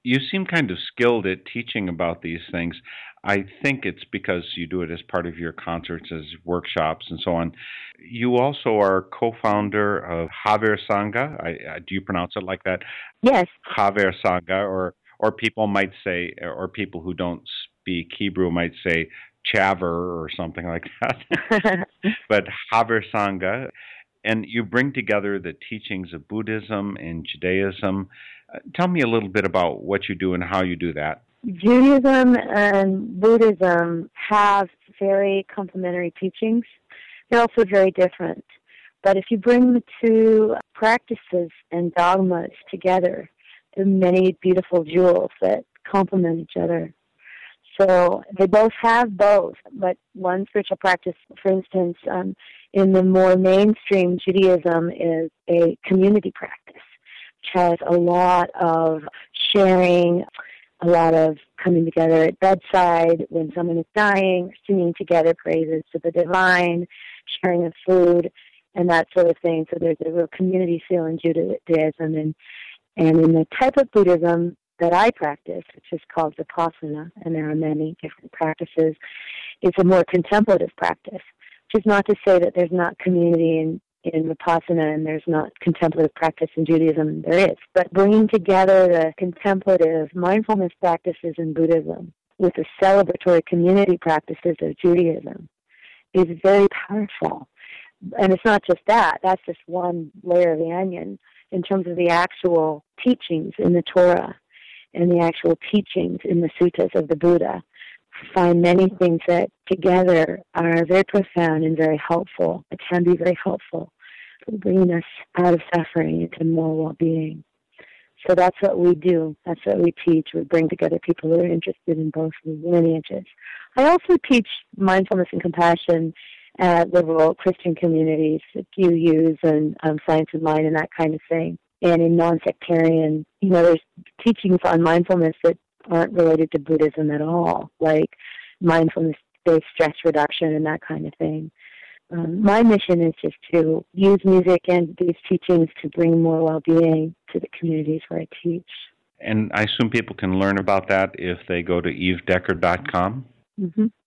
You seem kind of skilled at teaching about these things. I think it's because you do it as part of your concerts, as workshops, and so on. You also are co-founder of Haver Sangha. Do you pronounce it like that? Yes. Haver Sangha, or people might say, or people who don't speak Hebrew might say Chaver or something like that. But Haver Sangha, and you bring together the teachings of Buddhism and Judaism. Tell me a little bit about what you do and how you do that. Judaism and Buddhism have very complementary teachings. They're also very different. But if you bring the two practices and dogmas together, there are many beautiful jewels that complement each other. So they both have both, but one spiritual practice, for instance, in the more mainstream Judaism is a community practice, which has a lot of sharing, a lot of coming together at bedside when someone is dying, singing together praises to the divine, sharing of food, and that sort of thing. So there's a real community feel in Judaism. And in the type of Buddhism that I practice, which is called Vipassana, and there are many different practices, it's a more contemplative practice, which is not to say that there's not community in Vipassana and there's not contemplative practice in Judaism. There is. But bringing together the contemplative mindfulness practices in Buddhism with the celebratory community practices of Judaism is very powerful. And it's not just that. That's just one layer of the onion in terms of the actual teachings in the Torah and the actual teachings in the suttas of the Buddha. I find many things that together are very profound and very helpful. It can be very helpful for bringing us out of suffering into more well-being. So that's what we do. That's what we teach. We bring together people who are interested in both lineages. I also teach mindfulness and compassion at liberal Christian communities, like UUs and Science of Mind and that kind of thing. And in non-sectarian, there's teachings on mindfulness that aren't related to Buddhism at all, like mindfulness-based stress reduction and that kind of thing. My mission is just to use music and these teachings to bring more well-being to the communities where I teach. And I assume people can learn about that if they go to evedecker.com? Mm-hmm.